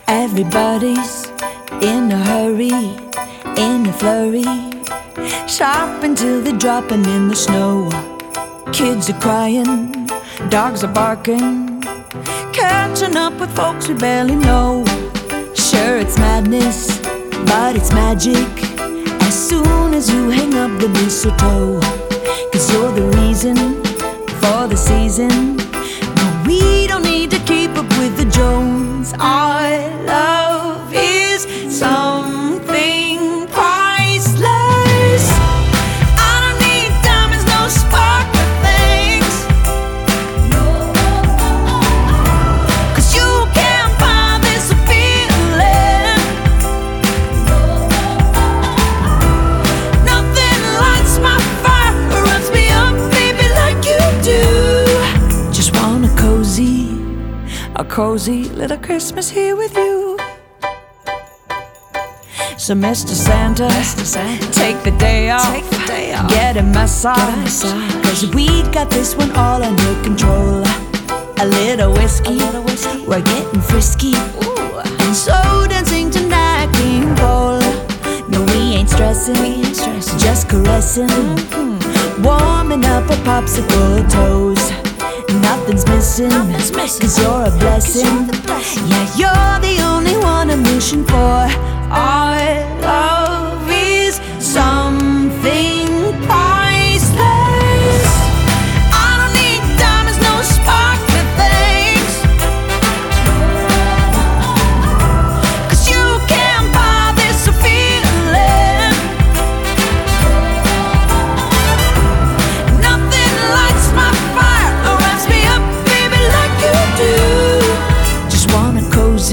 Everybody's in a hurry, in a flurry, shopping till they're dropping in the snow. Kids are crying, dogs are barking, catching up with folks we barely know. Sure, it's madness, but it's magic as soon as you hang up the mistletoe. 'Cause you're the reason for the season, but we don't need to keep up with the Jones. Our love is something priceless. I don't need diamonds, no sparkly things, 'cause you can't buy this feeling. Nothing lights my fire or runs me up, baby, like you do. Just want a cozy little Christmas here with you. So Mr. Santa, take the day off, get a massage, 'cause we got this one all under control. A little whiskey, we're getting frisky, and so dancing to Nat King Cole. No, we ain't stressing, just caressing, warming up our popsicle toes. Nothing's missing, 'cause you're a blessing. Yeah, you're the only one I'm wishing for. Our love is something priceless. I don't need diamonds, no sparkly things, 'cause you can't buy this feeling. Nothing lights my fire or runs me up, baby, like you do. Just want a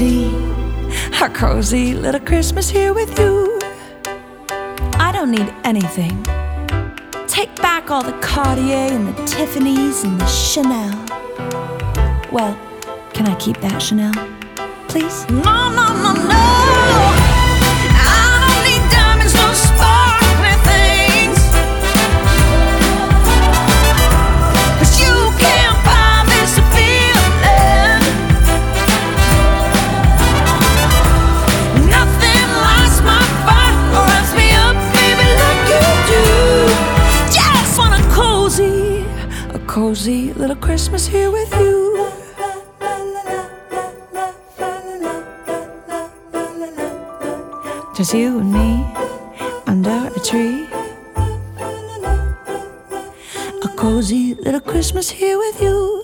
cozy little Christmas here with you. I don't need anything. Take back all the Cartier and the Tiffany's and the Chanel. Well, can I keep that Chanel, please? No, no, no, no. I don't need diamonds, no sparkly things, 'cause you can't buy this feeling. Nothing lights my fire or runs me up, baby, like you do. Just want a cozy little Christmas here with you. Just you and me under a tree. A cozy little Christmas here with you.